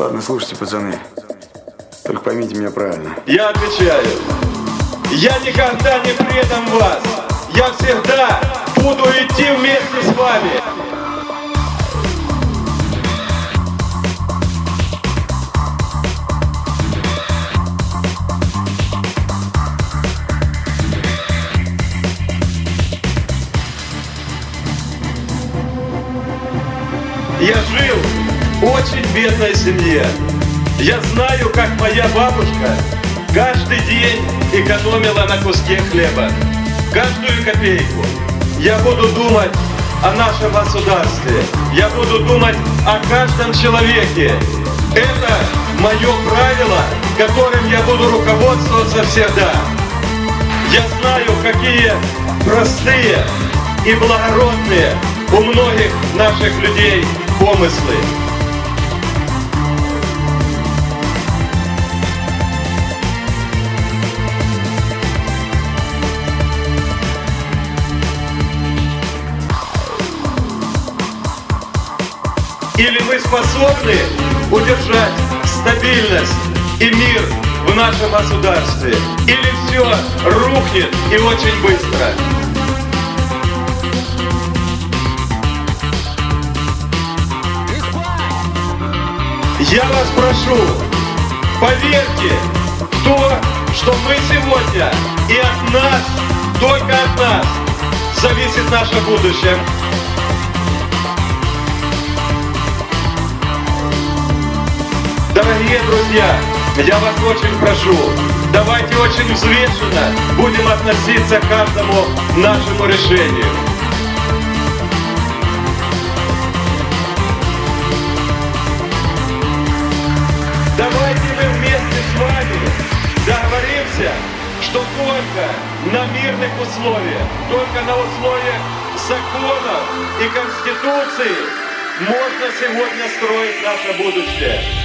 Ладно, слушайте, пацаны. Только поймите меня правильно. Я отвечаю. Я никогда не предам вас. Я всегда буду идти вместе с вами. Я жил в очень бедной семье. Я знаю, как моя бабушка каждый день экономила на куске хлеба. Каждую копейку. Я буду думать о нашем государстве. Я буду думать о каждом человеке. Это мое правило, которым я буду руководствоваться всегда. Я знаю, какие простые и благородные у многих наших людей помыслы. Или мы способны удержать стабильность и мир в нашем государстве, или все рухнет и очень быстро. Я вас прошу, поверьте в то, что мы сегодня, и от нас, только от нас, зависит наше будущее. Дорогие друзья, я вас очень прошу, давайте очень взвешенно будем относиться к каждому нашему решению. Давайте мы вместе с вами договоримся, что только на мирных условиях, только на условиях законов и Конституции можно сегодня строить наше будущее.